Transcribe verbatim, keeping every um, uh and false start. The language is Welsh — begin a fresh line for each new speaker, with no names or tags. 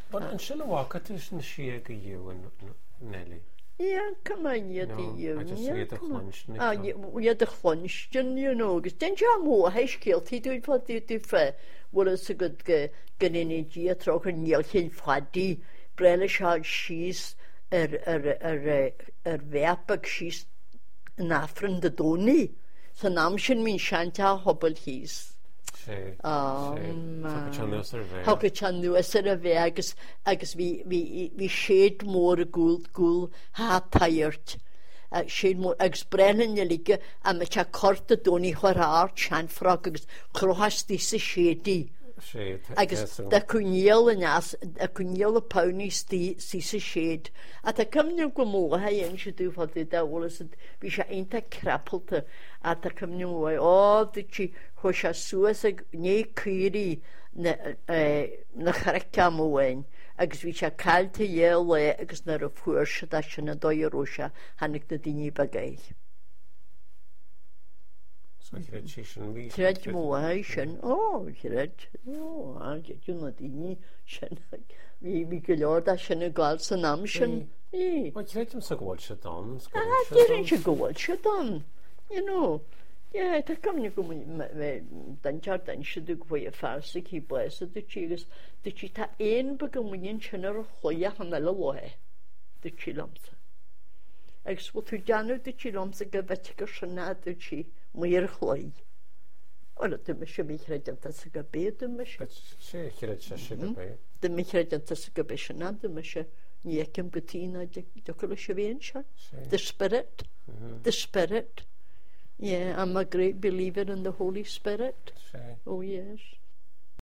But yn sy'n wagat ys yn siag y yw yn Nelly?
Ie, cymain i ydy yw.
I just read the lunch.
Ah, ie, dy lunch, you know. Dyn siam hw, heis gael, ti dwi'n fod i dy ffe. Wel ys y gyd gynnu ni di a troch yn niel chi'n ffadi. Brel y siad sys yr ferb ag sys yn affryn dy doni. So nam sy'n mi'n siant a hobl hys. Hog y chan nhwys ar y fe agos fi sied môr y gŵl gŵl ha tairt sied môr agos bren yn yliga a mae cha cort y doni chwara'r chan ffrog agos crohas di sy siedi agos da cwniel yn as da cwniel y pawni sy sy sied a da cymnio gwmwla ha yn sydd yw fod i da wlas fi eisiau einta crapl ta a da cymnio mwai o dy ti hwys a sŵas ag neu cyri na chreca mwyn agos fi eisiau cael te ie le agos na'r y ffwrs da sy'n y doi o rwysio hannig da dyn i bagau.
So chyrad si sy'n fi?
Chyrad mwa ha sy'n, o, chyrad, o, a gydyn nhw dyn i sy'n, fi gylor da sy'n y gweld sy'n am sy'n.
Wel, chyrad ym sy'n gweld sy'n don?
A, dyn sy'n gweld sy'n don, you know. Ie, da cymni gwmwyn, dan jar dan sy'n dwi'n gwybod y farsi chi bles dy ti, dy ti ta un byg ymwyn sy'n yr chloia hanel y loe, dy ti lomsa. Agos bod dwi'n danw dy ti lomsa gyfetig o syna dy ti, mwyn chloi. Wel, dim eisiau mi chred yn tas y gabe, dim eisiau.
Se, chred sy'n gabe?
Dim eisiau yn tas y gabe syna, dim eisiau ni ec am gytina, dwi'n eisiau fi yn sian. The Spirit, the Spirit. Yeah, I'm a great believer in the Holy Spirit. Oh, yes.